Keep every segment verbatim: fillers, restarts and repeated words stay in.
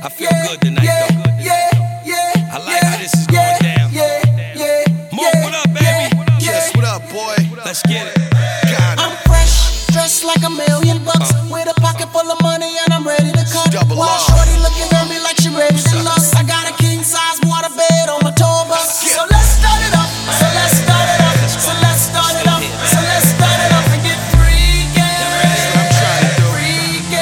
I feel good tonight, though. I like how this is going down. Mook, what up, baby? Yes, what up, boy? Let's get it. God. I'm fresh, dressed like a million bucks, Uh. with a pocket full of money and I'm ready to cut. Double While R. shorty looking at me like she ready to lust. I got a king size water bed on my tour bus. So let's start it up. So let's start it up. So let's start it up. So let's start it up and get freaky. I'm trying to do. Freaky.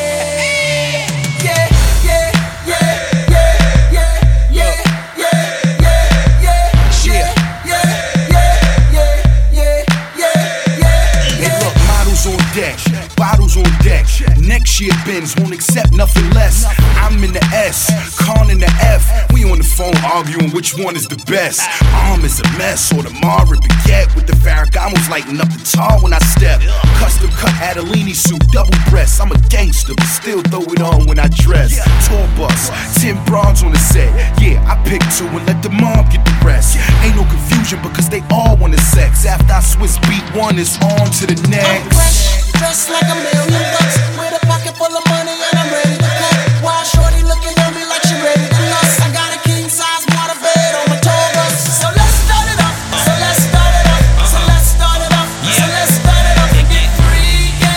Yeah, yeah, yeah, yeah, yeah, yeah, yeah, yeah, yeah, Yeah. yeah, yeah, yeah, yeah, yeah. Hey, look, models on deck, bottles on deck. Next year, Benz won't accept nothing less. I'm in the S, Con in the F. We on the phone arguing which one is the best. Arm is a mess, or the Mara baguette with the Ferragamos lighting up the tar when I step. Custom cut Adelini suit, double breast. I'm a gangster, but still throw it on when I dress. Tour bus, ten bronze on the set. Yeah, I pick two and let the mom get the rest. Ain't no confusion because they all want the sex. After I Swiss beat one, it's on to the I'm next. fresh, dressed like a million bucks, with a pocket full of money and I'm ready to cut. While shorty looking at me like she ready to lust. I got a king size water bed on my tour bus. So let's start it up. So let's start it up. So let's start it up. So let's start it up and get freaky.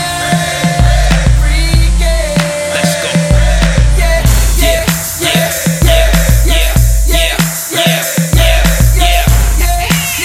Freaky. Let's go. Yeah, yeah, yeah, yeah, yeah, yeah, yeah, yeah, yeah, yeah,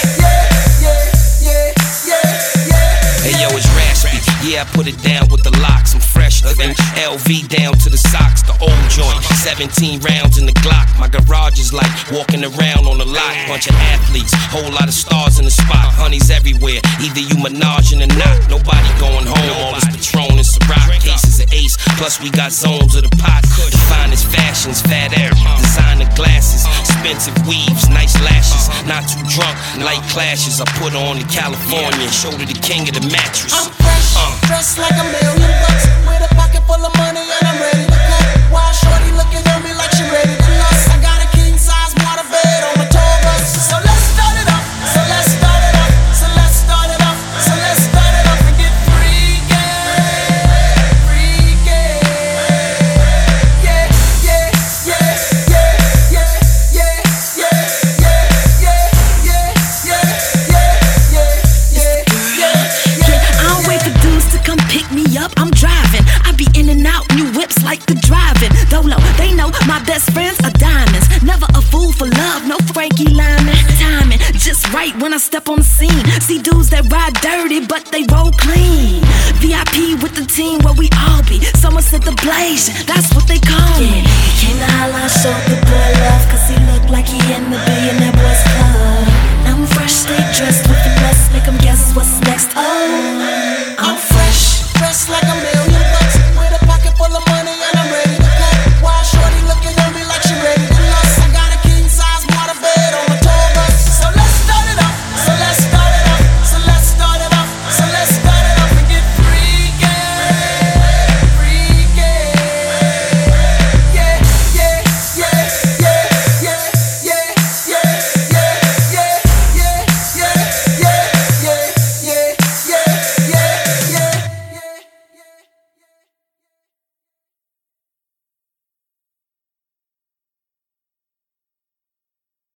yeah, yeah, yeah, yeah. Hey, yo, it's Raspy. Yeah, I put it down with the locks. I'm fresh, living L V down to the socks. The old joint, seventeen rounds in the Glock. My garage is like walking around on the lot. Bunch of athletes, whole lot of stars in the spot. Honey's everywhere, either you menaging or not. Nobody going home, all this Patron and Ciroc. Cases of Ace, plus we got zones of the pot. The finest fashions, fat air, designer glasses, expensive weaves, nice lashes. Not too drunk, light clashes. I put on the California, shoulder the king of the mattress. I'm fresh, dressed like a million bucks, with a pocket full of money and I'm ready to cut. While shorty looking at me like she ready to lust. I got a king size water bed on my tour bus. So let's start it up. So let's start it up. So let's start it up. So let's start it up and get freaky. Freaky. Yeah, yeah, yeah, yeah, yeah, yeah, yeah, yeah, yeah, yeah, yeah, yeah, yeah, yeah. I don't wait for dudes to come pick me up, I'm driving. I be in and out, new whips like the driving. Dolo, they know my best friends are diamonds. Never a fool for love, no Frankie Lyman. Timing, just right when I step on the scene. See dudes that ride dirty, but they roll clean. V I P with the team where we all be. Someone said the blaze, that's what they call me. He came to holla, showed the boy love, cause he looked like he in the billionaire boys club.